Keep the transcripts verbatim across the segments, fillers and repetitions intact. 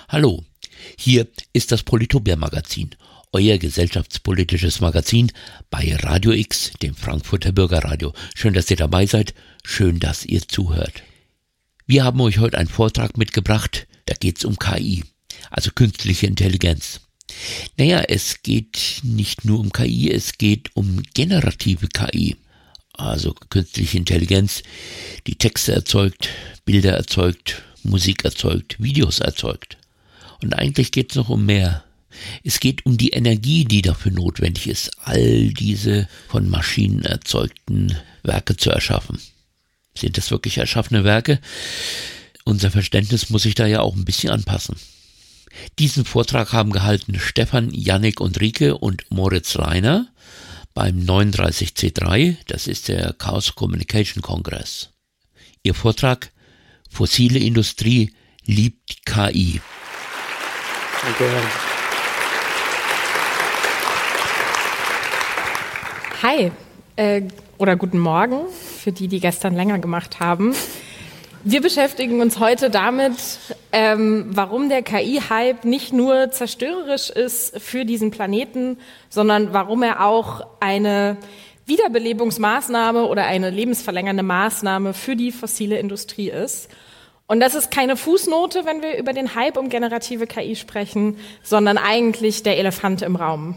Hallo, hier ist das Politopia-Magazin, euer gesellschaftspolitisches Magazin bei Radio X, dem Frankfurter Bürgerradio. Schön, dass ihr dabei seid, schön, dass ihr zuhört. Wir haben euch heute einen Vortrag mitgebracht, da geht's um K I, also künstliche Intelligenz. Naja, es geht nicht nur um K I, es geht um generative K I, also künstliche Intelligenz, die Texte erzeugt, Bilder erzeugt, Musik erzeugt, Videos erzeugt. Und eigentlich geht es noch um mehr. Es geht um die Energie, die dafür notwendig ist, all diese von Maschinen erzeugten Werke zu erschaffen. Sind das wirklich erschaffene Werke? Unser Verständnis muss sich da ja auch ein bisschen anpassen. Diesen Vortrag haben gehalten Stefan, Yannick und Rike und Moritz Reiner beim neununddreißig C drei, das ist der Chaos Communication Kongress. Ihr Vortrag: Fossile Industrie liebt K I. Danke. Hi, äh, oder guten Morgen für die, die gestern länger gemacht haben. Wir beschäftigen uns heute damit, ähm, warum der K I-Hype nicht nur zerstörerisch ist für diesen Planeten, sondern warum er auch eine Wiederbelebungsmaßnahme oder eine lebensverlängernde Maßnahme für die fossile Industrie ist. Und das ist keine Fußnote, wenn wir über den Hype um generative K I sprechen, sondern eigentlich der Elefant im Raum.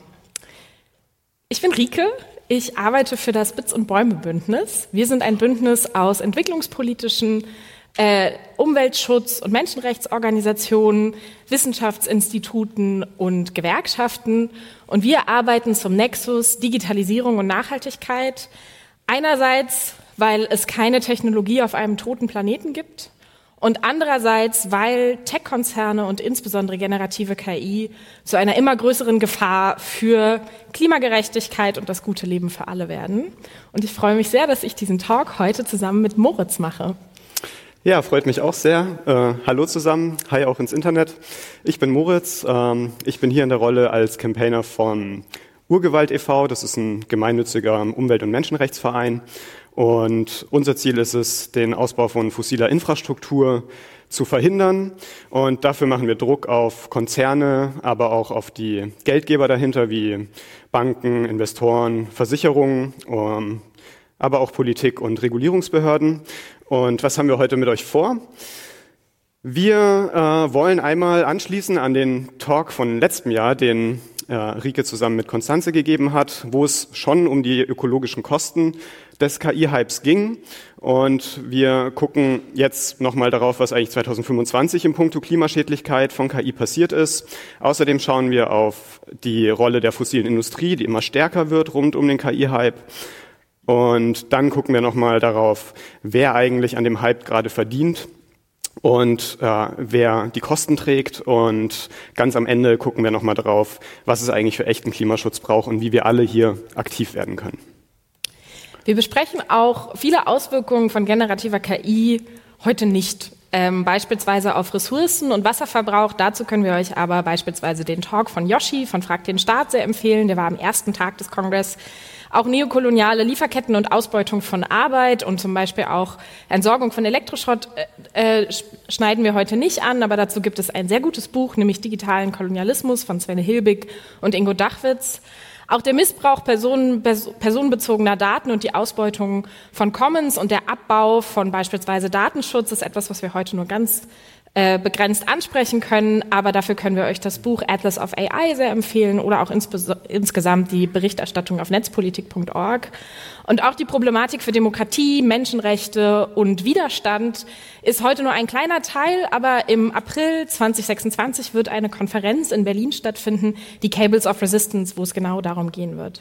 Ich bin Rike. Ich arbeite für das Bits- und Bäume-Bündnis. Wir sind ein Bündnis aus entwicklungspolitischen, äh, Umweltschutz- und Menschenrechtsorganisationen, Wissenschaftsinstituten und Gewerkschaften. Und wir arbeiten zum Nexus Digitalisierung und Nachhaltigkeit. Einerseits, weil es keine Technologie auf einem toten Planeten gibt. Und andererseits, weil Tech-Konzerne und insbesondere generative K I zu einer immer größeren Gefahr für Klimagerechtigkeit und das gute Leben für alle werden. Und ich freue mich sehr, dass ich diesen Talk heute zusammen mit Moritz mache. Ja, freut mich auch sehr. Äh, hallo zusammen, hi auch ins Internet. Ich bin Moritz, ähm, ich bin hier in der Rolle als Campaigner von Urgewalt e V, das ist ein gemeinnütziger Umwelt- und Menschenrechtsverein. Und unser Ziel ist es, den Ausbau von fossiler Infrastruktur zu verhindern. Und dafür machen wir Druck auf Konzerne, aber auch auf die Geldgeber dahinter, wie Banken, Investoren, Versicherungen, um, aber auch Politik und Regulierungsbehörden. Und was haben wir heute mit euch vor? Wir äh, wollen einmal anschließen an den Talk von letztem Jahr, den äh, Rike zusammen mit Konstanze gegeben hat, wo es schon um die ökologischen Kosten des K I-Hypes ging. Und wir gucken jetzt nochmal darauf, was eigentlich zweitausendfünfundzwanzig im Punkto Klimaschädlichkeit von K I passiert ist. Außerdem schauen wir auf die Rolle der fossilen Industrie, die immer stärker wird rund um den K I-Hype. Und dann gucken wir nochmal darauf, wer eigentlich an dem Hype gerade verdient und äh, wer die Kosten trägt. Und ganz am Ende gucken wir nochmal darauf, was es eigentlich für echten Klimaschutz braucht und wie wir alle hier aktiv werden können. Wir besprechen auch viele Auswirkungen von generativer K I heute nicht, ähm, beispielsweise auf Ressourcen und Wasserverbrauch. Dazu können wir euch aber beispielsweise den Talk von Yoshi von Frag den Staat sehr empfehlen. Der war am ersten Tag des Kongress. Auch neokoloniale Lieferketten und Ausbeutung von Arbeit und zum Beispiel auch Entsorgung von Elektroschrott äh, äh, schneiden wir heute nicht an, aber dazu gibt es ein sehr gutes Buch, nämlich Digitalen Kolonialismus von Svenne Hilbig und Ingo Dachwitz. Auch der Missbrauch personen, personenbezogener Daten und die Ausbeutung von Commons und der Abbau von beispielsweise Datenschutz ist etwas, was wir heute nur ganz äh, begrenzt ansprechen können. Aber dafür können wir euch das Buch Atlas of A I sehr empfehlen oder auch insbes- insgesamt die Berichterstattung auf netzpolitik punkt org. Und auch die Problematik für Demokratie, Menschenrechte und Widerstand ist heute nur ein kleiner Teil, aber im April zweitausendsechsundzwanzig wird eine Konferenz in Berlin stattfinden, die Cables of Resistance, wo es genau darum gehen wird.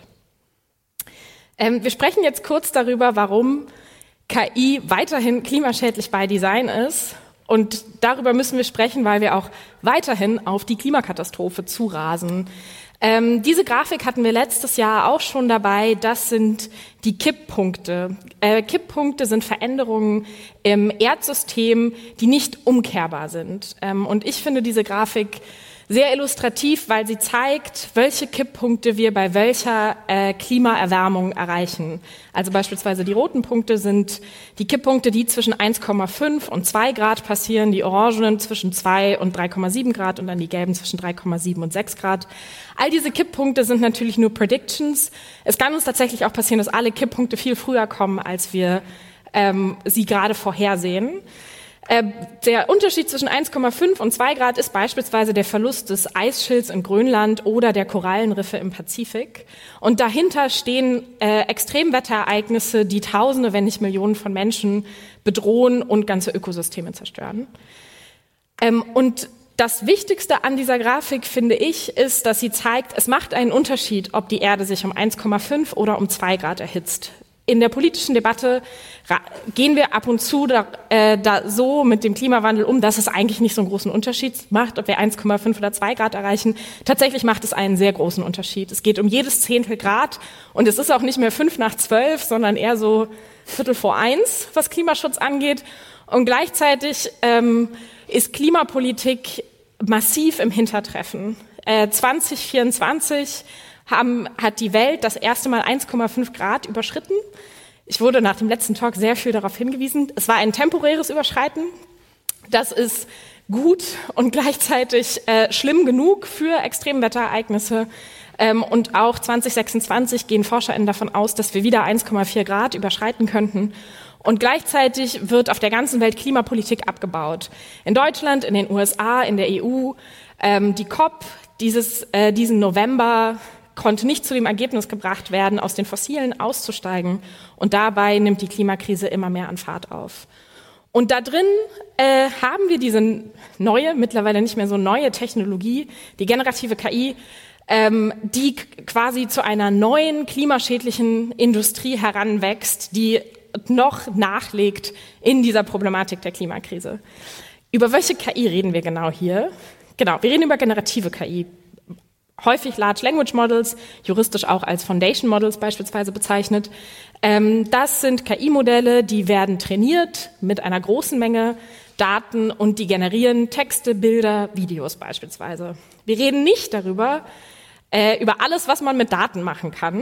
Ähm, wir sprechen jetzt kurz darüber, warum K I weiterhin klimaschädlich by Design ist. Und darüber müssen wir sprechen, weil wir auch weiterhin auf die Klimakatastrophe zurasen. Ähm, diese Grafik hatten wir letztes Jahr auch schon dabei. Das sind die Kipppunkte. Äh, Kipppunkte sind Veränderungen im Erdsystem, die nicht umkehrbar sind. Ähm, und ich finde diese Grafik sehr illustrativ, weil sie zeigt, welche Kipppunkte wir bei welcher äh, Klimaerwärmung erreichen. Also beispielsweise die roten Punkte sind die Kipppunkte, die zwischen eins Komma fünf und zwei Grad passieren, die orangenen zwischen zwei und drei Komma sieben Grad und dann die gelben zwischen drei Komma sieben und sechs Grad. All diese Kipppunkte sind natürlich nur Predictions. Es kann uns tatsächlich auch passieren, dass alle Kipppunkte viel früher kommen, als wir ähm, sie gerade vorhersehen. Äh, der Unterschied zwischen eins Komma fünf und zwei Grad ist beispielsweise der Verlust des Eisschilds in Grönland oder der Korallenriffe im Pazifik. Und dahinter stehen äh, Extremwetterereignisse, die Tausende, wenn nicht Millionen von Menschen bedrohen und ganze Ökosysteme zerstören. Ähm, und das Wichtigste an dieser Grafik, finde ich, ist, dass sie zeigt, es macht einen Unterschied, ob die Erde sich um eins Komma fünf oder um zwei Grad erhitzt. In der politischen Debatte gehen wir ab und zu da, äh, da so mit dem Klimawandel um, dass es eigentlich nicht so einen großen Unterschied macht, ob wir eins Komma fünf oder zwei Grad erreichen. Tatsächlich macht es einen sehr großen Unterschied. Es geht um jedes Zehntel Grad und es ist auch nicht mehr fünf nach zwölf, sondern eher so Viertel vor eins, was Klimaschutz angeht. Und gleichzeitig ähm, ist Klimapolitik massiv im Hintertreffen. Äh, zwanzig vierundzwanzig Haben, hat die Welt das erste Mal eins Komma fünf Grad überschritten. Ich wurde nach dem letzten Talk sehr viel darauf hingewiesen. Es war ein temporäres Überschreiten. Das ist gut und gleichzeitig äh, schlimm genug für Extremwetterereignisse. Ähm, und auch zwanzig sechsundzwanzig gehen ForscherInnen davon aus, dass wir wieder eins Komma vier Grad überschreiten könnten. Und gleichzeitig wird auf der ganzen Welt Klimapolitik abgebaut. In Deutschland, in den U S A, in der E U. Ähm, die COP dieses, äh, diesen November konnte nicht zu dem Ergebnis gebracht werden, aus den Fossilen auszusteigen. Und dabei nimmt die Klimakrise immer mehr an Fahrt auf. Und da drin äh, haben wir diese neue, mittlerweile nicht mehr so neue Technologie, die generative K I, ähm, die quasi zu einer neuen klimaschädlichen Industrie heranwächst, die noch nachlegt in dieser Problematik der Klimakrise. Über welche K I reden wir genau hier? Genau, wir reden über generative K I. Häufig Large Language Models, juristisch auch als Foundation Models beispielsweise bezeichnet. Ähm, das sind K I-Modelle, die werden trainiert mit einer großen Menge Daten und die generieren Texte, Bilder, Videos beispielsweise. Wir reden nicht darüber, äh, über alles, was man mit Daten machen kann.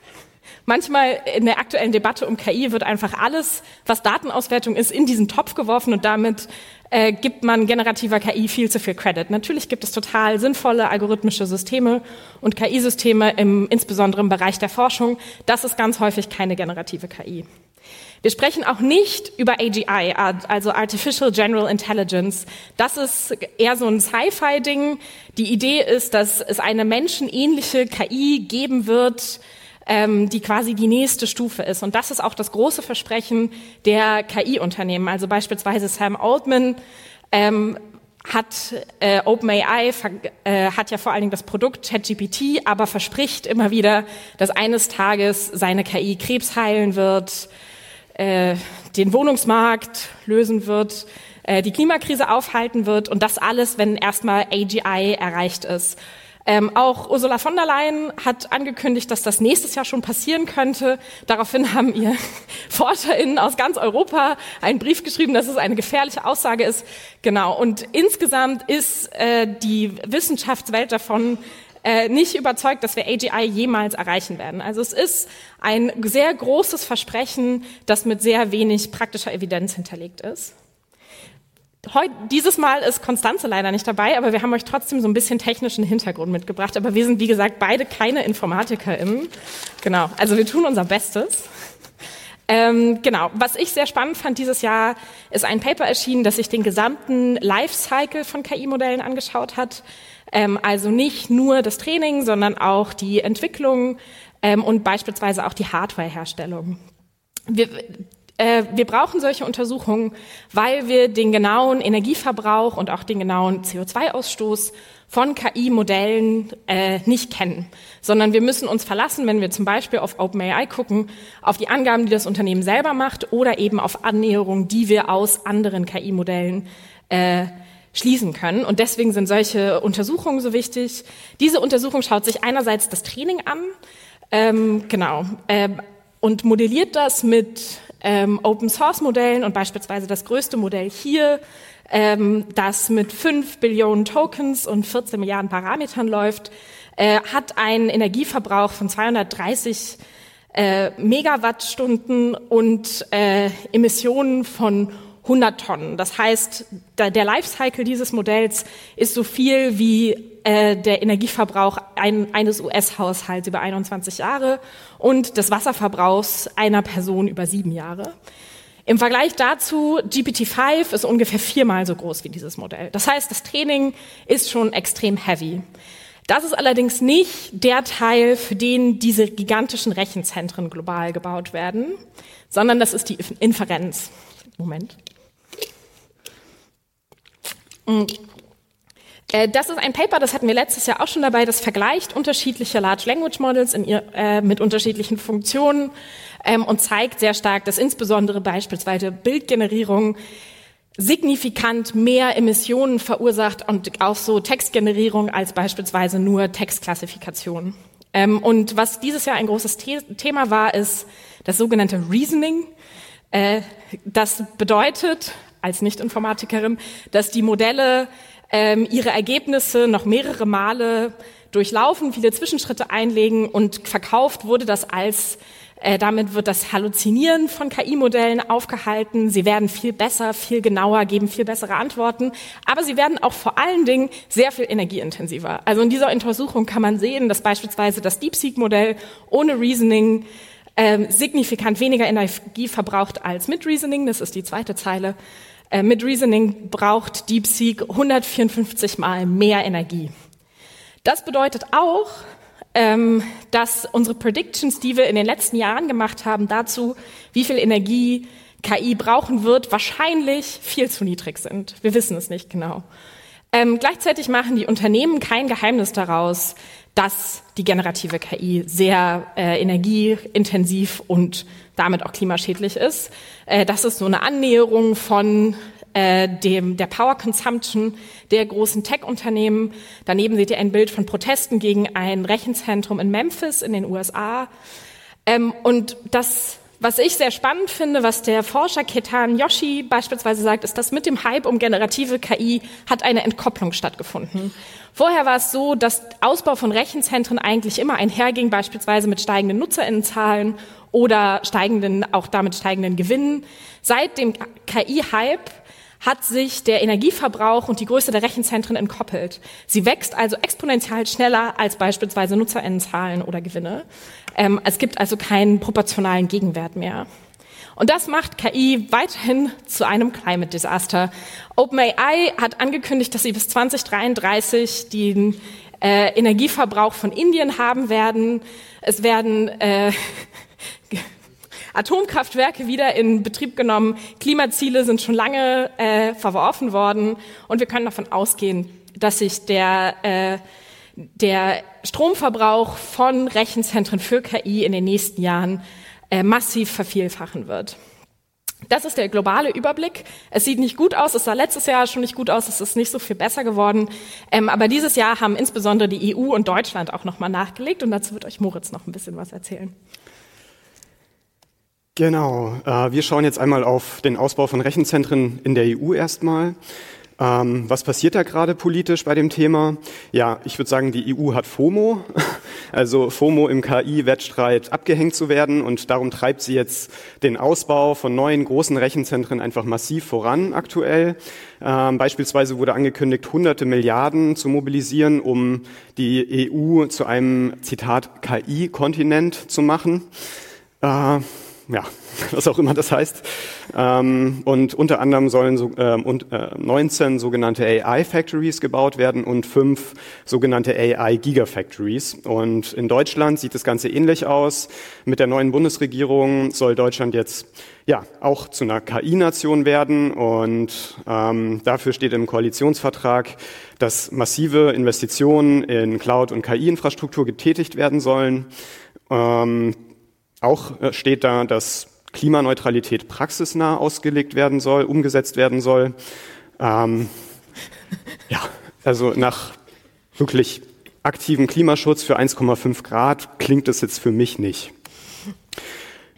Manchmal in der aktuellen Debatte um K I wird einfach alles, was Datenauswertung ist, in diesen Topf geworfen und damit äh, gibt man generativer K I viel zu viel Credit. Natürlich gibt es total sinnvolle algorithmische Systeme und K I-Systeme, im, insbesondere im Bereich der Forschung. Das ist ganz häufig keine generative K I. Wir sprechen auch nicht über A G I, also Artificial General Intelligence. Das ist eher so ein Sci-Fi-Ding. Die Idee ist, dass es eine menschenähnliche K I geben wird, ähm, die quasi die nächste Stufe ist. Und das ist auch das große Versprechen der K I-Unternehmen. Also beispielsweise Sam Altman ähm, hat äh, OpenAI äh, hat ja vor allen Dingen das Produkt ChatGPT, aber verspricht immer wieder, dass eines Tages seine K I Krebs heilen wird, äh, den Wohnungsmarkt lösen wird, äh, die Klimakrise aufhalten wird und das alles, wenn erstmal A G I erreicht ist. Ähm, auch Ursula von der Leyen hat angekündigt, dass das nächstes Jahr schon passieren könnte. Daraufhin haben ihr ForscherInnen aus ganz Europa einen Brief geschrieben, dass es eine gefährliche Aussage ist. Genau. Und insgesamt ist äh, die Wissenschaftswelt davon äh, nicht überzeugt, dass wir A G I jemals erreichen werden. Also es ist ein sehr großes Versprechen, das mit sehr wenig praktischer Evidenz hinterlegt ist. Heute, dieses Mal ist Konstanze leider nicht dabei, aber wir haben euch trotzdem so ein bisschen technischen Hintergrund mitgebracht. Aber wir sind, wie gesagt, beide keine InformatikerInnen. Genau, also wir tun unser Bestes. Ähm, genau, was ich sehr spannend fand dieses Jahr, ist ein Paper erschienen, das sich den gesamten Lifecycle von K I-Modellen angeschaut hat. Ähm, also nicht nur das Training, sondern auch die Entwicklung ähm, und beispielsweise auch die Hardware-Herstellung. Wir Äh, wir brauchen solche Untersuchungen, weil wir den genauen Energieverbrauch und auch den genauen C O zwei Ausstoß von K I-Modellen äh, nicht kennen, sondern wir müssen uns verlassen, wenn wir zum Beispiel auf OpenAI gucken, auf die Angaben, die das Unternehmen selber macht oder eben auf Annäherungen, die wir aus anderen K I-Modellen äh, schließen können. Und deswegen sind solche Untersuchungen so wichtig. Diese Untersuchung schaut sich einerseits das Training an, ähm, genau, äh, und modelliert das mit ähm, Open-Source-Modellen und beispielsweise das größte Modell hier, ähm, das mit fünf Billionen Tokens und vierzehn Milliarden Parametern läuft, äh, hat einen Energieverbrauch von zweihundertdreißig äh, Megawattstunden und äh, Emissionen von hundert Tonnen. Das heißt, da, der Lifecycle dieses Modells ist so viel wie äh, der Energieverbrauch ein, eines U S-Haushalts über einundzwanzig Jahre und des Wasserverbrauchs einer Person über sieben Jahre. Im Vergleich dazu, G P T fünf ist ungefähr viermal so groß wie dieses Modell. Das heißt, das Training ist schon extrem heavy. Das ist allerdings nicht der Teil, für den diese gigantischen Rechenzentren global gebaut werden, sondern das ist die Inferenz. Moment. Das ist ein Paper, das hatten wir letztes Jahr auch schon dabei, das vergleicht unterschiedliche Large Language Models in ihr, äh, mit unterschiedlichen Funktionen ähm, und zeigt sehr stark, dass insbesondere beispielsweise Bildgenerierung signifikant mehr Emissionen verursacht und auch so Textgenerierung als beispielsweise nur Textklassifikation. Ähm, und was dieses Jahr ein großes The- Thema war, ist das sogenannte Reasoning. Äh, das bedeutet, als Nicht-Informatikerin, dass die Modelle ähm, ihre Ergebnisse noch mehrere Male durchlaufen, viele Zwischenschritte einlegen und verkauft wurde das als, äh, damit wird das Halluzinieren von K I-Modellen aufgehalten. Sie werden viel besser, viel genauer, geben viel bessere Antworten, aber sie werden auch vor allen Dingen sehr viel energieintensiver. Also in dieser Untersuchung kann man sehen, dass beispielsweise das DeepSeek-Modell ohne Reasoning ähm, signifikant weniger Energie verbraucht als mit Reasoning. Das ist die zweite Zeile. Äh, mit Reasoning braucht DeepSeek hundertvierundfünfzig Mal mehr Energie. Das bedeutet auch, ähm, dass unsere Predictions, die wir in den letzten Jahren gemacht haben, dazu, wie viel Energie K I brauchen wird, wahrscheinlich viel zu niedrig sind. Wir wissen es nicht genau. Ähm, gleichzeitig machen die Unternehmen kein Geheimnis daraus, dass die generative K I sehr äh, energieintensiv und damit auch klimaschädlich ist. Äh, das ist so eine Annäherung von äh, dem der Power Consumption der großen Tech-Unternehmen. Daneben seht ihr ein Bild von Protesten gegen ein Rechenzentrum in Memphis in den U S A. Ähm, und das, was ich sehr spannend finde, was der Forscher Ketan Joshi beispielsweise sagt, ist, dass mit dem Hype um generative K I hat eine Entkopplung stattgefunden. Vorher war es so, dass Ausbau von Rechenzentren eigentlich immer einherging, beispielsweise mit steigenden NutzerInnenzahlen oder steigenden, auch damit steigenden Gewinnen. Seit dem K I-Hype hat sich der Energieverbrauch und die Größe der Rechenzentren entkoppelt. Sie wächst also exponentiell schneller als beispielsweise NutzerInnenzahlen oder Gewinne. Ähm, es gibt also keinen proportionalen Gegenwert mehr. Und das macht K I weiterhin zu einem Climate Disaster. OpenAI hat angekündigt, dass sie bis zwanzig dreiunddreißig den äh, Energieverbrauch von Indien haben werden. Es werden äh, Atomkraftwerke wieder in Betrieb genommen. Klimaziele sind schon lange äh, verworfen worden. Und wir können davon ausgehen, dass sich der, äh, der Stromverbrauch von Rechenzentren für K I in den nächsten Jahren äh, massiv vervielfachen wird. Das ist der globale Überblick. Es sieht nicht gut aus, es sah letztes Jahr schon nicht gut aus, es ist nicht so viel besser geworden. Ähm, aber dieses Jahr haben insbesondere die E U und Deutschland auch nochmal nachgelegt und dazu wird euch Moritz noch ein bisschen was erzählen. Genau, äh, wir schauen jetzt einmal auf den Ausbau von Rechenzentren in der E U erstmal. Ähm, was passiert da gerade politisch bei dem Thema? Ja, ich würde sagen, die E U hat FOMO, also FOMO im K I-Wettstreit abgehängt zu werden und darum treibt sie jetzt den Ausbau von neuen großen Rechenzentren einfach massiv voran aktuell. Ähm, beispielsweise wurde angekündigt, hunderte Milliarden zu mobilisieren, um die E U zu einem, Zitat, K I-Kontinent zu machen. Äh, Ja, was auch immer das heißt. Ähm, und unter anderem sollen so, ähm, und, äh, neunzehn sogenannte A I-Factories gebaut werden und fünf sogenannte A I-Gigafactories. Und in Deutschland sieht das Ganze ähnlich aus. Mit der neuen Bundesregierung soll Deutschland jetzt ja auch zu einer K I-Nation werden. Und ähm, dafür steht im Koalitionsvertrag, dass massive Investitionen in Cloud- und K I-Infrastruktur getätigt werden sollen. Ähm, Auch steht da, dass Klimaneutralität praxisnah ausgelegt werden soll, umgesetzt werden soll. Ähm, ja, also nach wirklich aktivem Klimaschutz für eins Komma fünf Grad klingt das jetzt für mich nicht.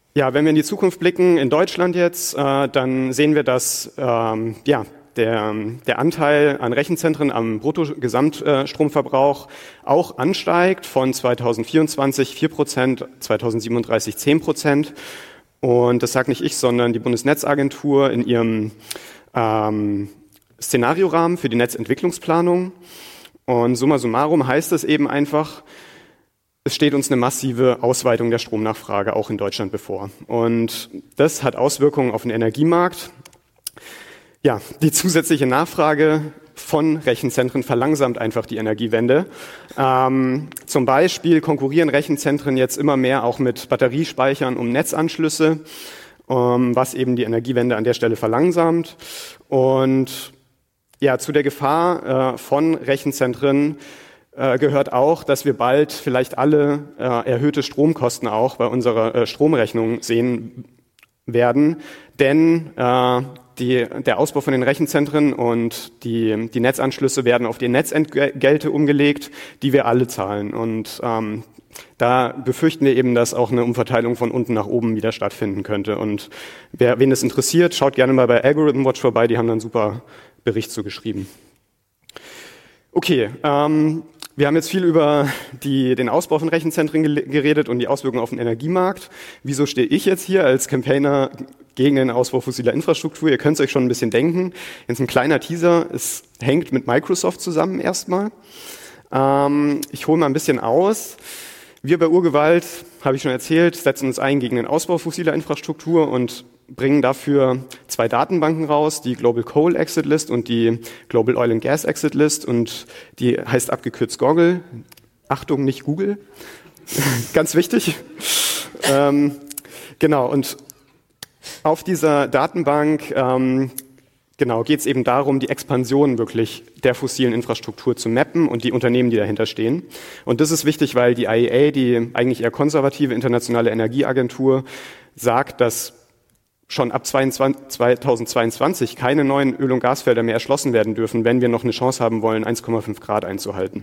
Ja, wenn wir in die Zukunft blicken, in Deutschland jetzt, äh, dann sehen wir, dass ähm, ja, der, der Anteil an Rechenzentren am Bruttogesamtstromverbrauch auch ansteigt, von zweitausendvierundzwanzig vier Prozent, zweitausendsiebenunddreißig zehn Prozent. Und das sagt nicht ich, sondern die Bundesnetzagentur in ihrem ähm, Szenariorahmen für die Netzentwicklungsplanung. Und summa summarum heißt es eben einfach, es steht uns eine massive Ausweitung der Stromnachfrage auch in Deutschland bevor. Und das hat Auswirkungen auf den Energiemarkt. Ja, die zusätzliche Nachfrage von Rechenzentren verlangsamt einfach die Energiewende. Ähm, zum Beispiel konkurrieren Rechenzentren jetzt immer mehr auch mit Batteriespeichern um Netzanschlüsse, ähm, was eben die Energiewende an der Stelle verlangsamt. Und ja, zu der Gefahr äh, von Rechenzentren äh, gehört auch, dass wir bald vielleicht alle äh, erhöhte Stromkosten auch bei unserer äh, Stromrechnung sehen werden, denn äh, die, der Ausbau von den Rechenzentren und die, die Netzanschlüsse werden auf die Netzentgelte umgelegt, die wir alle zahlen. Und ähm, da befürchten wir eben, dass auch eine Umverteilung von unten nach oben wieder stattfinden könnte. Und wer, wen das interessiert, schaut gerne mal bei Algorithm Watch vorbei, die haben da einen super Bericht zu geschrieben. Okay, ähm, wir haben jetzt viel über die, den Ausbau von Rechenzentren geredet und die Auswirkungen auf den Energiemarkt. Wieso stehe ich jetzt hier als Campaigner gegen den Ausbau fossiler Infrastruktur? Ihr könnt es euch schon ein bisschen denken. Jetzt ein kleiner Teaser. Es hängt mit Microsoft zusammen erstmal. Ähm, ich hole mal ein bisschen aus. Wir bei Urgewalt, habe ich schon erzählt, setzen uns ein gegen den Ausbau fossiler Infrastruktur und bringen dafür zwei Datenbanken raus, die Global Coal Exit List und die Global Oil and Gas Exit List, und die heißt abgekürzt Goggle. Achtung, nicht Google. Ganz wichtig. ähm, genau, und auf dieser Datenbank ähm, genau, geht es eben darum, die Expansion wirklich der fossilen Infrastruktur zu mappen und die Unternehmen, die dahinter stehen. Und das ist wichtig, weil die I E A, die eigentlich eher konservative internationale Energieagentur, sagt, dass schon ab zweitausendzweiundzwanzig keine neuen Öl- und Gasfelder mehr erschlossen werden dürfen, wenn wir noch eine Chance haben wollen, eins Komma fünf Grad einzuhalten.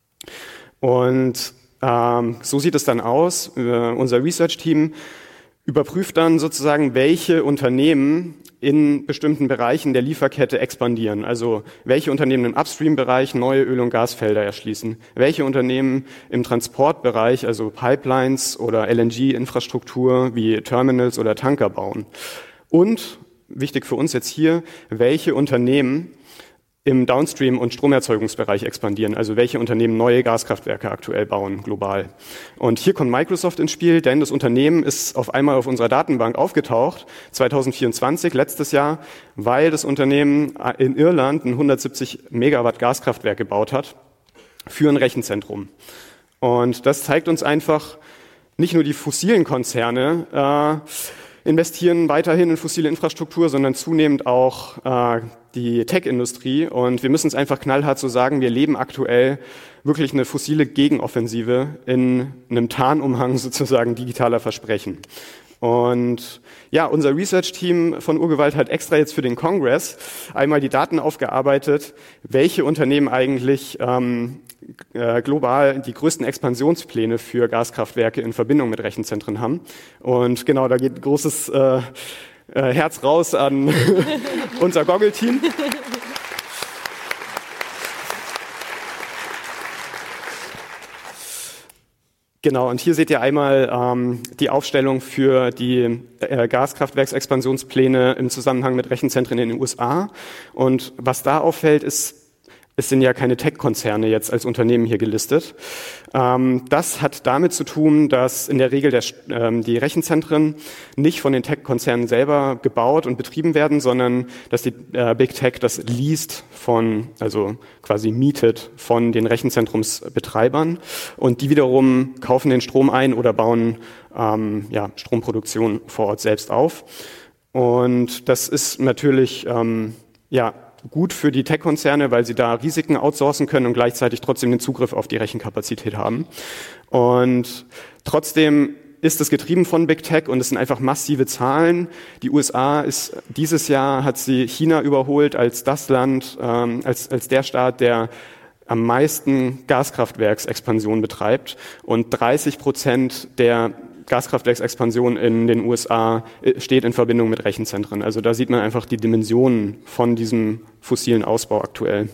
Und ähm, so sieht es dann aus. Äh, unser Research-Team überprüft dann sozusagen, welche Unternehmen in bestimmten Bereichen der Lieferkette expandieren. Also welche Unternehmen im Upstream-Bereich neue Öl- und Gasfelder erschließen. Welche Unternehmen im Transportbereich, also Pipelines oder L N G-Infrastruktur wie Terminals oder Tanker bauen. Und, wichtig für uns jetzt hier, welche Unternehmen im Downstream- und Stromerzeugungsbereich expandieren, also welche Unternehmen neue Gaskraftwerke aktuell bauen, global. Und hier kommt Microsoft ins Spiel, denn das Unternehmen ist auf einmal auf unserer Datenbank aufgetaucht, zweitausendvierundzwanzig, letztes Jahr, weil das Unternehmen in Irland ein hundertsiebzig Megawatt Gaskraftwerk gebaut hat für ein Rechenzentrum. Und das zeigt uns einfach, nicht nur die fossilen Konzerne äh, investieren weiterhin in fossile Infrastruktur, sondern zunehmend auch äh, die Tech-Industrie. Und wir müssen es einfach knallhart so sagen, wir leben aktuell wirklich eine fossile Gegenoffensive in einem Tarnumhang sozusagen digitaler Versprechen. Und ja, unser Research-Team von Urgewalt hat extra jetzt für den Kongress einmal die Daten aufgearbeitet, welche Unternehmen eigentlich ähm, äh, global die größten Expansionspläne für Gaskraftwerke in Verbindung mit Rechenzentren haben. Und genau, da geht ein großes äh, äh, Herz raus an unser Goggle-Team. Genau, und hier seht ihr einmal ähm, die Aufstellung für die äh, Gaskraftwerksexpansionspläne im Zusammenhang mit Rechenzentren in den U S A. Und was da auffällt, ist, es sind ja keine Tech-Konzerne jetzt als Unternehmen hier gelistet. Ähm, das hat damit zu tun, dass in der Regel der, ähm, die Rechenzentren nicht von den Tech-Konzernen selber gebaut und betrieben werden, sondern dass die äh, Big Tech das least von, also quasi mietet von den Rechenzentrumsbetreibern, und die wiederum kaufen den Strom ein oder bauen ähm, ja, Stromproduktion vor Ort selbst auf. Und das ist natürlich ähm, ja gut für die Tech-Konzerne, weil sie da Risiken outsourcen können und gleichzeitig trotzdem den Zugriff auf die Rechenkapazität haben. Und trotzdem ist es getrieben von Big Tech und es sind einfach massive Zahlen. Die U S A ist dieses Jahr, hat sie China überholt als das Land, ähm, als, als der Staat, der am meisten Gaskraftwerksexpansion betreibt, und dreißig Prozent der Gaskraftwerksexpansion in den U S A steht in Verbindung mit Rechenzentren. Also da sieht man einfach die Dimensionen von diesem fossilen Ausbau aktuell.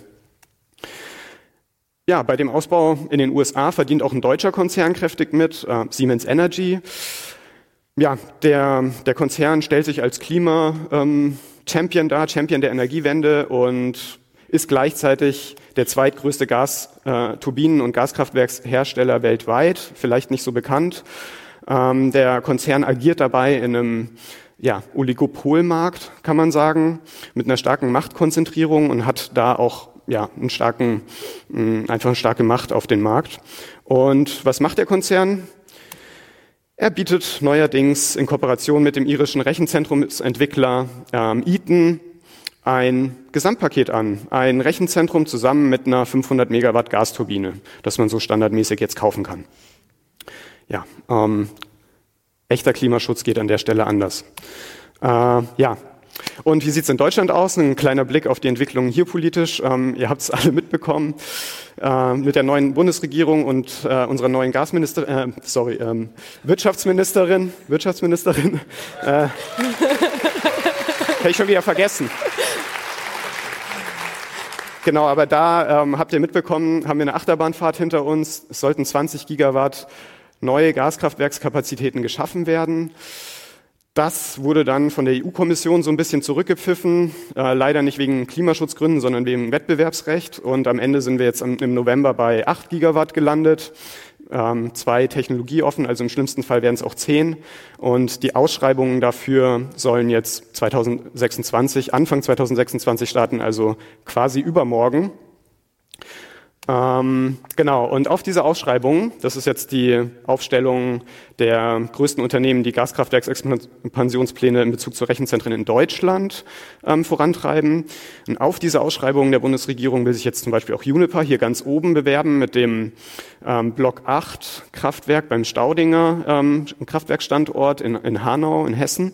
Ja, bei dem Ausbau in den U S A verdient auch ein deutscher Konzern kräftig mit, äh, Siemens Energy. Ja, der, der Konzern stellt sich als Klima-Champion ähm, dar, Champion der Energiewende und ist gleichzeitig der zweitgrößte Gasturbinen- und Gaskraftwerkshersteller weltweit, vielleicht nicht so bekannt. Ähm, der Konzern agiert dabei in einem ja, Oligopolmarkt, kann man sagen, mit einer starken Machtkonzentrierung und hat da auch ja, einen starken, einfach eine starke Macht auf den Markt. Und was macht der Konzern? Er bietet neuerdings in Kooperation mit dem irischen Rechenzentrumsentwickler ähm, Eaton ein Gesamtpaket an. Ein Rechenzentrum zusammen mit einer fünfhundert Megawatt Gasturbine, das man so standardmäßig jetzt kaufen kann. Ja, ähm, echter Klimaschutz geht an der Stelle anders. Äh, ja. Und wie sieht es in Deutschland aus? Ein kleiner Blick auf die Entwicklung hier politisch. Ähm, ihr habt es alle mitbekommen. Äh, mit der neuen Bundesregierung und äh, unserer neuen Gasministerin, äh, sorry, ähm, Wirtschaftsministerin, Wirtschaftsministerin, äh, habe ich schon wieder vergessen. Genau, aber da ähm, habt ihr mitbekommen, haben wir eine Achterbahnfahrt hinter uns. Es sollten zwanzig Gigawatt neue Gaskraftwerkskapazitäten geschaffen werden. Das wurde dann von der E U-Kommission so ein bisschen zurückgepfiffen, äh, leider nicht wegen Klimaschutzgründen, sondern wegen Wettbewerbsrecht. Und am Ende sind wir jetzt im, im November bei acht Gigawatt gelandet, ähm, zwei technologieoffen, also im schlimmsten Fall wären es auch zehn. Und die Ausschreibungen dafür sollen jetzt zweitausendsechsundzwanzig, Anfang zweitausendsechsundzwanzig starten, also quasi übermorgen. Ähm, genau, und auf diese Ausschreibung, das ist jetzt die Aufstellung der größten Unternehmen, die Gaskraftwerksexpansionspläne in Bezug zu Rechenzentren in Deutschland ähm, vorantreiben. Und auf diese Ausschreibung der Bundesregierung will sich jetzt zum Beispiel auch Uniper hier ganz oben bewerben mit dem ähm, Block acht Kraftwerk beim Staudinger ähm, Kraftwerkstandort in, in Hanau in Hessen.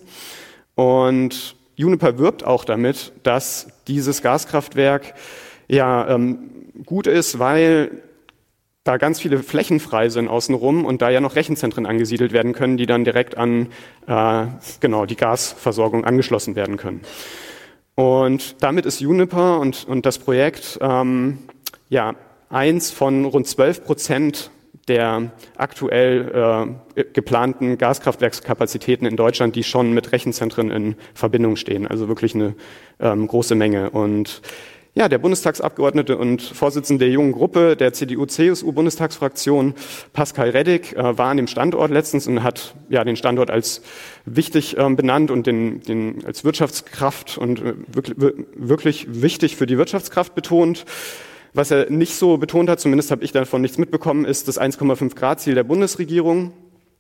Und Uniper wirbt auch damit, dass dieses Gaskraftwerk ja ähm, gut ist, weil da ganz viele Flächen frei sind außenrum und da ja noch Rechenzentren angesiedelt werden können, die dann direkt an äh, genau die Gasversorgung angeschlossen werden können. Und damit ist Uniper und, und das Projekt ähm, ja eins von rund zwölf Prozent der aktuell äh, geplanten Gaskraftwerkskapazitäten in Deutschland, die schon mit Rechenzentren in Verbindung stehen. Also wirklich eine ähm, große Menge. Und ja, der Bundestagsabgeordnete und Vorsitzende der jungen Gruppe der C D U-C S U-Bundestagsfraktion, Pascal Reddig, äh, war an dem Standort letztens und hat ja den Standort als wichtig äh, benannt und den, den als Wirtschaftskraft und äh, wirklich, wirklich wichtig für die Wirtschaftskraft betont. Was er nicht so betont hat, zumindest habe ich davon nichts mitbekommen, ist das eins Komma fünf Grad Ziel der Bundesregierung.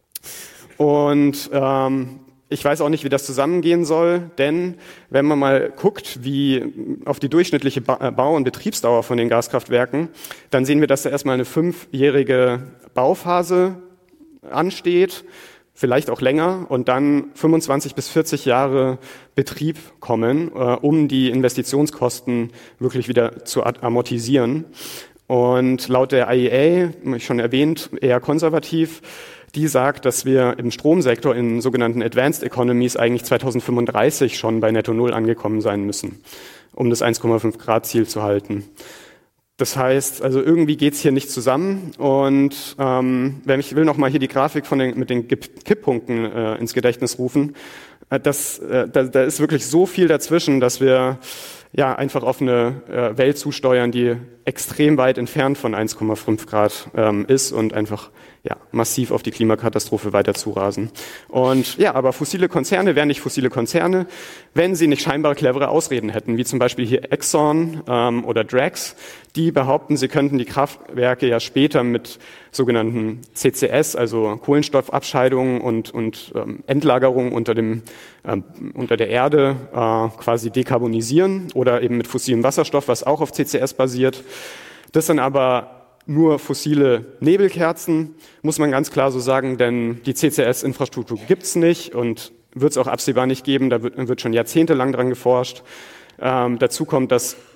Und ähm, ich weiß auch nicht, wie das zusammengehen soll, denn wenn man mal guckt, wie auf die durchschnittliche Bau- und Betriebsdauer von den Gaskraftwerken, dann sehen wir, dass da erstmal eine fünfjährige Bauphase ansteht, vielleicht auch länger, und dann fünfundzwanzig bis vierzig Jahre Betrieb kommen, um die Investitionskosten wirklich wieder zu amortisieren. Und laut der I E A, habe ich schon erwähnt, eher konservativ, die sagt, dass wir im Stromsektor in sogenannten Advanced Economies eigentlich zweitausendfünfunddreißig schon bei Netto Null angekommen sein müssen, um das eins Komma fünf Grad Ziel zu halten. Das heißt, also irgendwie geht's hier nicht zusammen. Und ähm, ich will noch mal hier die Grafik von den, mit den Kipppunkten äh, ins Gedächtnis rufen. Äh, das, äh, da, da ist wirklich so viel dazwischen, dass wir ja einfach auf eine äh, Welt zusteuern, die extrem weit entfernt von eins Komma fünf Grad ähm, ist und einfach ja massiv auf die Klimakatastrophe weiter zurasen. Und ja, aber fossile Konzerne wären nicht fossile Konzerne, wenn sie nicht scheinbar clevere Ausreden hätten, wie zum Beispiel hier Exxon ähm, oder Drax, die behaupten, sie könnten die Kraftwerke ja später mit sogenannten C C S, also Kohlenstoffabscheidungen und, und ähm, Endlagerung unter dem ähm, unter der Erde äh, quasi dekarbonisieren oder eben mit fossilem Wasserstoff, was auch auf C C S basiert. Das sind aber nur fossile Nebelkerzen, muss man ganz klar so sagen, denn die C C S-Infrastruktur gibt's nicht und wird es auch absehbar nicht geben. Da wird, wird schon jahrzehntelang dran geforscht. Ähm, dazu kommt, dass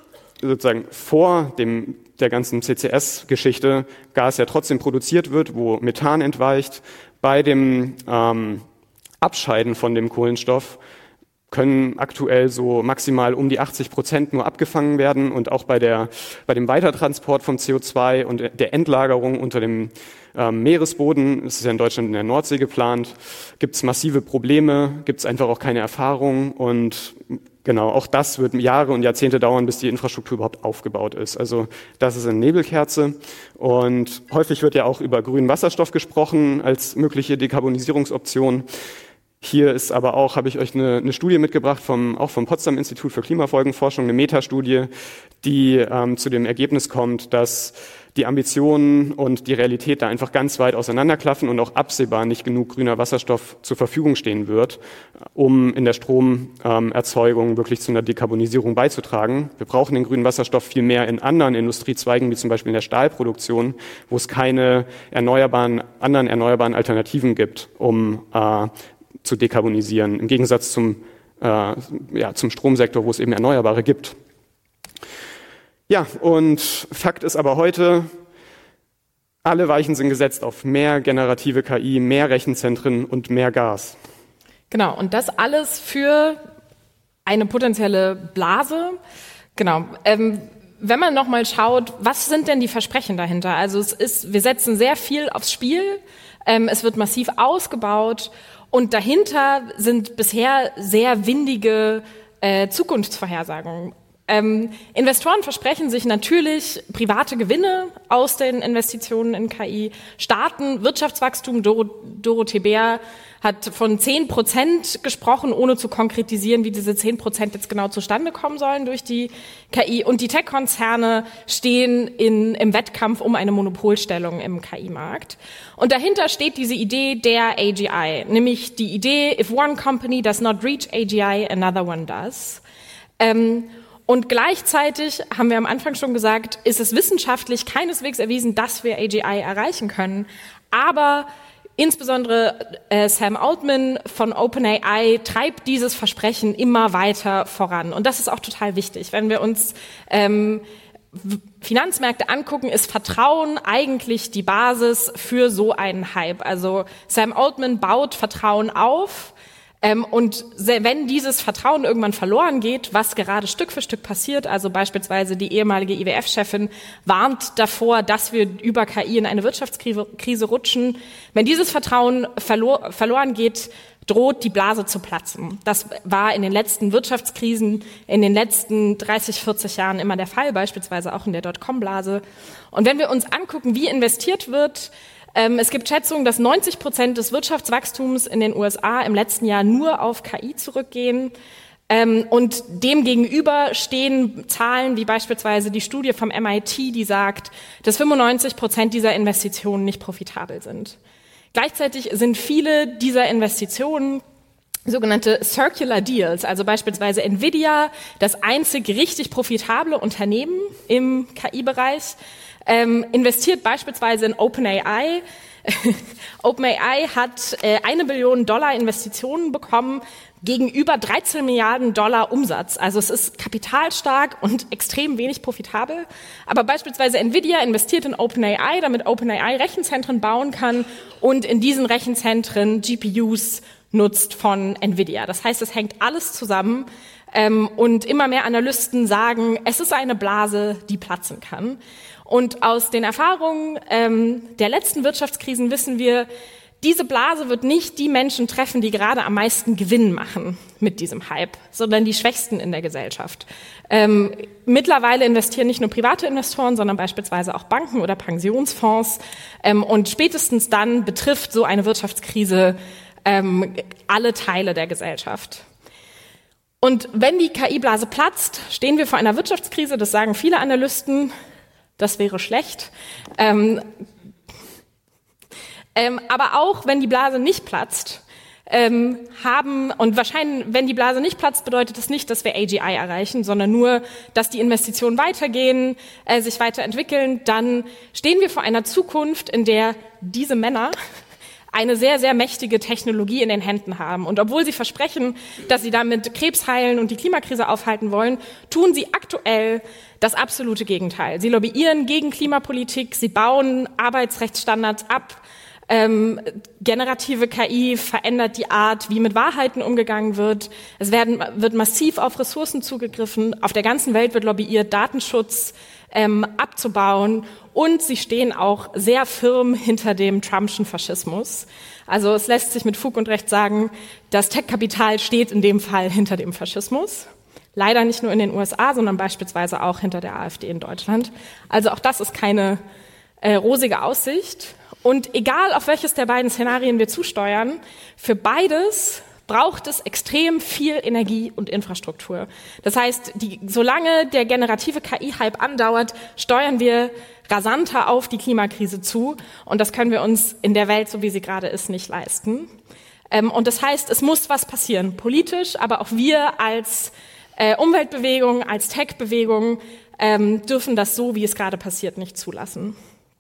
sozusagen vor dem, der ganzen C C S-Geschichte Gas ja trotzdem produziert wird, wo Methan entweicht. Bei dem ähm, Abscheiden von dem Kohlenstoff können aktuell so maximal um die achtzig Prozent nur abgefangen werden. Und auch bei, der, bei dem Weitertransport vom C O zwei und der Endlagerung unter dem ähm, Meeresboden, das ist ja in Deutschland in der Nordsee geplant, gibt es massive Probleme, gibt es einfach auch keine Erfahrung. Und genau, auch das wird Jahre und Jahrzehnte dauern, bis die Infrastruktur überhaupt aufgebaut ist. Also das ist eine Nebelkerze. Und häufig wird ja auch über grünen Wasserstoff gesprochen als mögliche Dekarbonisierungsoption. Hier ist aber auch, habe ich euch eine, eine Studie mitgebracht, vom, auch vom Potsdam Institut für Klimafolgenforschung, eine Metastudie, die ähm, zu dem Ergebnis kommt, dass die Ambitionen und die Realität da einfach ganz weit auseinanderklaffen und auch absehbar nicht genug grüner Wasserstoff zur Verfügung stehen wird, um in der Stromerzeugung ähm, wirklich zu einer Dekarbonisierung beizutragen. Wir brauchen den grünen Wasserstoff viel mehr in anderen Industriezweigen, wie zum Beispiel in der Stahlproduktion, wo es keine erneuerbaren, anderen erneuerbaren Alternativen gibt, um äh, zu dekarbonisieren, im Gegensatz zum, äh, ja, zum Stromsektor, wo es eben Erneuerbare gibt. Ja, und Fakt ist aber heute, alle Weichen sind gesetzt auf mehr generative K I, mehr Rechenzentren und mehr Gas. Genau, und das alles für eine potenzielle Blase. Genau. Ähm, wenn man nochmal schaut, was sind denn die Versprechen dahinter? Also es ist, wir setzen sehr viel aufs Spiel, ähm, es wird massiv ausgebaut. Und dahinter sind bisher sehr windige äh, Zukunftsvorhersagungen. Ähm, Investoren versprechen sich natürlich private Gewinne aus den Investitionen in K I, Staaten, Wirtschaftswachstum. Dor- Dorothee Bär hat von zehn Prozent gesprochen, ohne zu konkretisieren, wie diese zehn Prozent jetzt genau zustande kommen sollen durch die K I. Und die Tech-Konzerne stehen in, im Wettkampf um eine Monopolstellung im K I-Markt. Und dahinter steht diese Idee der A G I, nämlich die Idee, if one company does not reach A G I, another one does. Ähm, Und gleichzeitig, haben wir am Anfang schon gesagt, ist es wissenschaftlich keineswegs erwiesen, dass wir A G I erreichen können. Aber insbesondere äh, Sam Altman von OpenAI treibt dieses Versprechen immer weiter voran. Und das ist auch total wichtig. Wenn wir uns ähm, Finanzmärkte angucken, ist Vertrauen eigentlich die Basis für so einen Hype. Also Sam Altman baut Vertrauen auf. Ähm, und wenn dieses Vertrauen irgendwann verloren geht, was gerade Stück für Stück passiert, also beispielsweise die ehemalige I W F-Chefin warnt davor, dass wir über K I in eine Wirtschaftskrise rutschen. Wenn dieses Vertrauen verlor- verloren geht, droht die Blase zu platzen. Das war in den letzten Wirtschaftskrisen, in den letzten dreißig, vierzig Jahren immer der Fall, beispielsweise auch in der Dotcom-Blase. Und wenn wir uns angucken, wie investiert wird, Ähm, es gibt Schätzungen, dass neunzig Prozent des Wirtschaftswachstums in den U S A im letzten Jahr nur auf K I zurückgehen. Ähm, und dem gegenüber stehen Zahlen wie beispielsweise die Studie vom M I T, die sagt, dass fünfundneunzig Prozent dieser Investitionen nicht profitabel sind. Gleichzeitig sind viele dieser Investitionen sogenannte Circular Deals, also beispielsweise Nvidia, das einzig richtig profitable Unternehmen im K I-Bereich, ähm, investiert beispielsweise in OpenAI. OpenAI hat äh, eine Billion Dollar Investitionen bekommen gegenüber dreizehn Milliarden Dollar Umsatz. Also es ist kapitalstark und extrem wenig profitabel. Aber beispielsweise Nvidia investiert in OpenAI, damit OpenAI Rechenzentren bauen kann und in diesen Rechenzentren G P Us nutzt von Nvidia. Das heißt, es hängt alles zusammen. Ähm, und immer mehr Analysten sagen, es ist eine Blase, die platzen kann. Und aus den Erfahrungen ähm, der letzten Wirtschaftskrisen wissen wir, diese Blase wird nicht die Menschen treffen, die gerade am meisten Gewinn machen mit diesem Hype, sondern die Schwächsten in der Gesellschaft. Ähm, mittlerweile investieren nicht nur private Investoren, sondern beispielsweise auch Banken oder Pensionsfonds. Ähm, und spätestens dann betrifft so eine Wirtschaftskrise ähm, alle Teile der Gesellschaft. Und wenn die K I-Blase platzt, stehen wir vor einer Wirtschaftskrise, das sagen viele Analysten. Das wäre schlecht. Ähm, ähm, aber auch wenn die Blase nicht platzt, ähm, haben, und wahrscheinlich, wenn die Blase nicht platzt, bedeutet das nicht, dass wir A G I erreichen, sondern nur, dass die Investitionen weitergehen, äh, sich weiterentwickeln. Dann stehen wir vor einer Zukunft, in der diese Männer eine sehr, sehr mächtige Technologie in den Händen haben. Und obwohl sie versprechen, dass sie damit Krebs heilen und die Klimakrise aufhalten wollen, tun sie aktuell das absolute Gegenteil. Sie lobbyieren gegen Klimapolitik, sie bauen Arbeitsrechtsstandards ab. Ähm, generative K I verändert die Art, wie mit Wahrheiten umgegangen wird. Es werden, wird massiv auf Ressourcen zugegriffen. Auf der ganzen Welt wird lobbyiert, Datenschutz ähm, abzubauen. Und sie stehen auch sehr firm hinter dem Trumpschen Faschismus. Also es lässt sich mit Fug und Recht sagen, das Tech-Kapital steht in dem Fall hinter dem Faschismus. Leider nicht nur in den U S A, sondern beispielsweise auch hinter der AfD in Deutschland. Also auch das ist keine äh, rosige Aussicht. Und egal, auf welches der beiden Szenarien wir zusteuern, für beides braucht es extrem viel Energie und Infrastruktur. Das heißt, die, solange der generative K I-Hype andauert, steuern wir rasanter auf die Klimakrise zu. Und das können wir uns in der Welt, so wie sie gerade ist, nicht leisten. Ähm, und das heißt, es muss was passieren, politisch, aber auch wir als äh, Umweltbewegung, als Tech-Bewegung ähm, dürfen das so, wie es gerade passiert, nicht zulassen.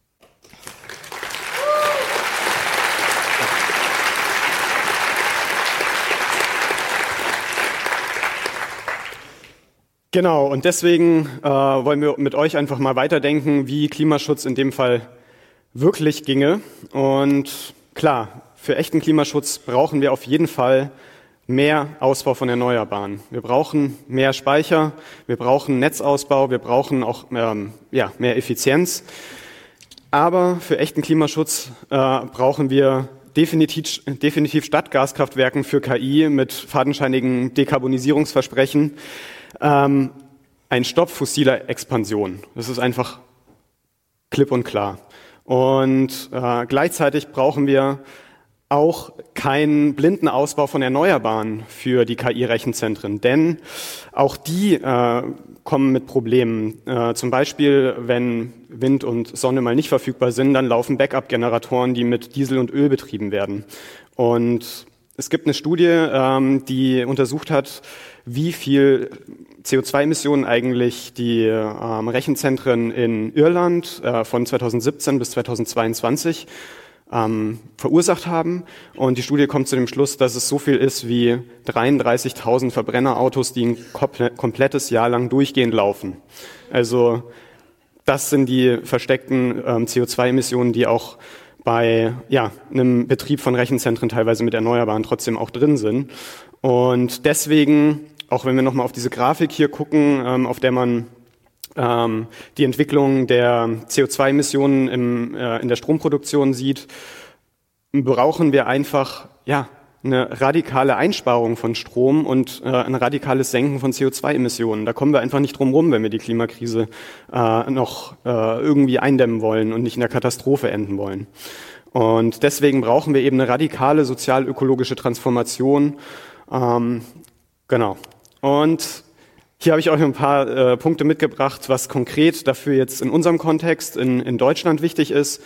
Genau, und deswegen äh, wollen wir mit euch einfach mal weiterdenken, wie Klimaschutz in dem Fall wirklich ginge. Und klar, für echten Klimaschutz brauchen wir auf jeden Fall mehr Ausbau von Erneuerbaren. Wir brauchen mehr Speicher, wir brauchen Netzausbau, wir brauchen auch ähm, ja, mehr Effizienz. Aber für echten Klimaschutz äh, brauchen wir definitiv, definitiv statt Gaskraftwerken für K I mit fadenscheinigen Dekarbonisierungsversprechen Ähm, ein Stopp fossiler Expansion. Das ist einfach klipp und klar. Und äh, gleichzeitig brauchen wir auch keinen blinden Ausbau von Erneuerbaren für die K I-Rechenzentren, denn auch die äh, kommen mit Problemen. Äh, zum Beispiel, wenn Wind und Sonne mal nicht verfügbar sind, dann laufen Backup-Generatoren, die mit Diesel und Öl betrieben werden. Und es gibt eine Studie, ähm, die untersucht hat, wie viel C O zwei Emissionen eigentlich die ähm, Rechenzentren in Irland äh, von zweitausendsiebzehn bis zweitausendzweiundzwanzig ähm, verursacht haben. Und die Studie kommt zu dem Schluss, dass es so viel ist wie dreiunddreißigtausend Verbrennerautos, die ein komple- komplettes Jahr lang durchgehend laufen. Also das sind die versteckten ähm, C O zwei Emissionen, die auch bei ja, einem Betrieb von Rechenzentren teilweise mit Erneuerbaren trotzdem auch drin sind. Und deswegen, auch wenn wir nochmal auf diese Grafik hier gucken, ähm, auf der man ähm, die Entwicklung der C O zwei Emissionen im, äh, in der Stromproduktion sieht, brauchen wir einfach ja, eine radikale Einsparung von Strom und äh, ein radikales Senken von C O zwei Emissionen. Da kommen wir einfach nicht drum rum, wenn wir die Klimakrise äh, noch äh, irgendwie eindämmen wollen und nicht in der Katastrophe enden wollen. Und deswegen brauchen wir eben eine radikale sozial-ökologische Transformation. Ähm, genau. Und hier habe ich euch ein paar äh, Punkte mitgebracht, was konkret dafür jetzt in unserem Kontext in, in Deutschland wichtig ist.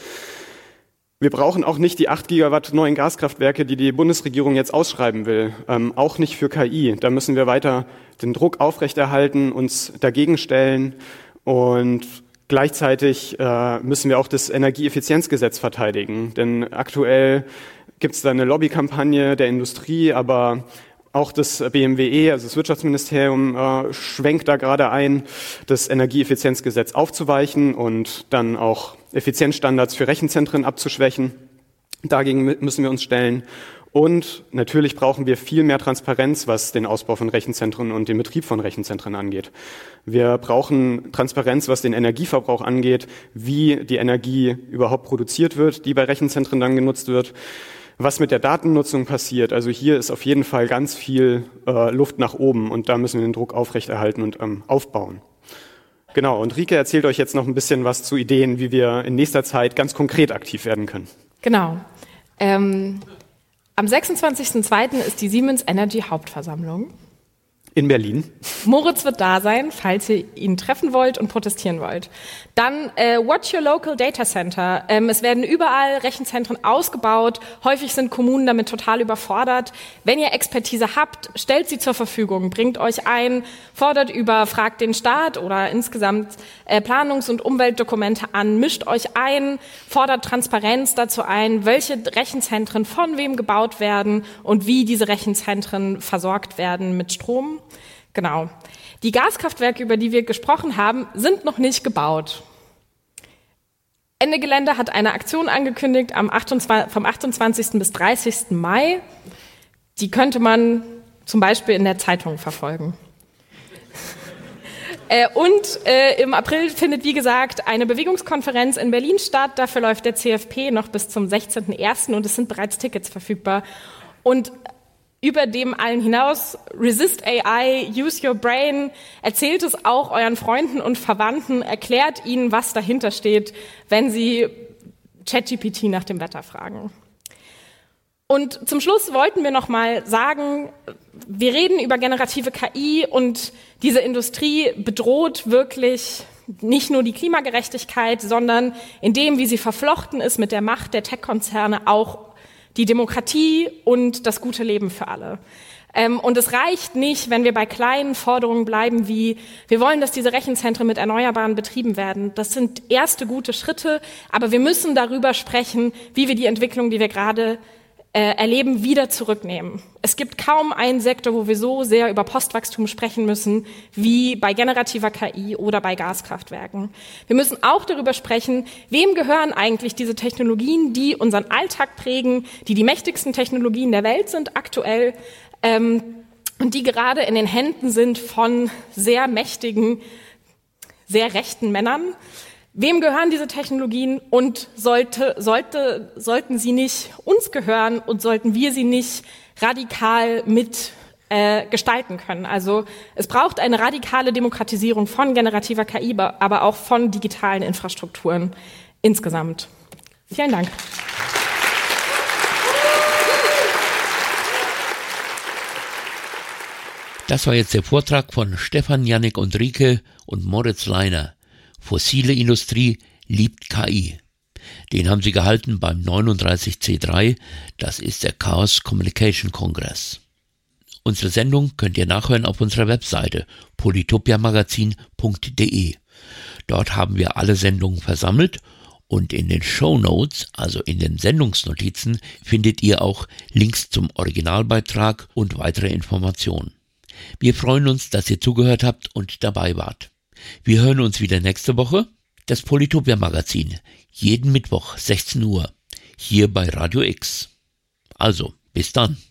Wir brauchen auch nicht die acht Gigawatt neuen Gaskraftwerke, die die Bundesregierung jetzt ausschreiben will. Ähm, auch nicht für K I. Da müssen wir weiter den Druck aufrechterhalten, uns dagegen stellen. Und gleichzeitig äh, müssen wir auch das Energieeffizienzgesetz verteidigen. Denn aktuell gibt es da eine Lobbykampagne der Industrie, aber auch das B M W E, also das Wirtschaftsministerium, äh, schwenkt da gerade ein, das Energieeffizienzgesetz aufzuweichen und dann auch Effizienzstandards für Rechenzentren abzuschwächen. Dagegen müssen wir uns stellen. Und natürlich brauchen wir viel mehr Transparenz, was den Ausbau von Rechenzentren und den Betrieb von Rechenzentren angeht. Wir brauchen Transparenz, was den Energieverbrauch angeht, wie die Energie überhaupt produziert wird, die bei Rechenzentren dann genutzt wird. Was mit der Datennutzung passiert, also hier ist auf jeden Fall ganz viel äh, Luft nach oben und da müssen wir den Druck aufrechterhalten und ähm, aufbauen. Genau, und Rike erzählt euch jetzt noch ein bisschen was zu Ideen, wie wir in nächster Zeit ganz konkret aktiv werden können. Genau. Ähm, am sechsundzwanzigsten zweiten ist die Siemens Energy Hauptversammlung. In Berlin. Moritz wird da sein, falls ihr ihn treffen wollt und protestieren wollt. Dann äh, Watch Your Local Data Center. Ähm, es werden überall Rechenzentren ausgebaut. Häufig sind Kommunen damit total überfordert. Wenn ihr Expertise habt, stellt sie zur Verfügung, bringt euch ein, fordert über, fragt den Staat oder insgesamt äh, Planungs- und Umweltdokumente an, mischt euch ein, fordert Transparenz dazu ein, welche Rechenzentren von wem gebaut werden und wie diese Rechenzentren versorgt werden mit Strom. Genau. Die Gaskraftwerke, über die wir gesprochen haben, sind noch nicht gebaut. Ende Gelände hat eine Aktion angekündigt am achtundzwanzigsten, vom achtundzwanzigsten bis dreißigsten Mai. Die könnte man zum Beispiel in der Zeitung verfolgen. äh, und äh, im April findet, wie gesagt, eine Bewegungskonferenz in Berlin statt. Dafür läuft der C F P noch bis zum sechzehnten ersten und es sind bereits Tickets verfügbar. Und über dem allen hinaus, Resist A I, Use Your Brain, erzählt es auch euren Freunden und Verwandten, erklärt ihnen, was dahinter steht, wenn sie ChatGPT nach dem Wetter fragen. Und zum Schluss wollten wir noch mal sagen, wir reden über generative K I und diese Industrie bedroht wirklich nicht nur die Klimagerechtigkeit, sondern in dem, wie sie verflochten ist mit der Macht der Tech-Konzerne, auch die Demokratie und das gute Leben für alle. Ähm, und es reicht nicht, wenn wir bei kleinen Forderungen bleiben, wie wir wollen, dass diese Rechenzentren mit Erneuerbaren betrieben werden. Das sind erste gute Schritte, aber wir müssen darüber sprechen, wie wir die Entwicklung, die wir gerade äh, erleben, wieder zurücknehmen. Es gibt kaum einen Sektor, wo wir so sehr über Postwachstum sprechen müssen, wie bei generativer K I oder bei Gaskraftwerken. Wir müssen auch darüber sprechen, wem gehören eigentlich diese Technologien, die unseren Alltag prägen, die die mächtigsten Technologien der Welt sind aktuell, ähm, und die gerade in den Händen sind von sehr mächtigen, sehr rechten Männern. Wem gehören diese Technologien und sollte, sollte, sollten sie nicht uns gehören und sollten wir sie nicht radikal mit äh, gestalten können? Also es braucht eine radikale Demokratisierung von generativer K I, aber auch von digitalen Infrastrukturen insgesamt. Vielen Dank. Das war jetzt der Vortrag von Stefan, Jannik und Rike und Moritz Leiner. Fossile Industrie liebt K I. Den haben sie gehalten beim neununddreißig C drei, das ist der Chaos Communication Kongress. Unsere Sendung könnt ihr nachhören auf unserer Webseite polytopiamagazin punkt de. Dort haben wir alle Sendungen versammelt und in den Shownotes, also in den Sendungsnotizen, findet ihr auch Links zum Originalbeitrag und weitere Informationen. Wir freuen uns, dass ihr zugehört habt und dabei wart. Wir hören uns wieder nächste Woche, das Polytopia Magazin, jeden Mittwoch sechzehn Uhr, hier bei Radio X. Also, bis dann.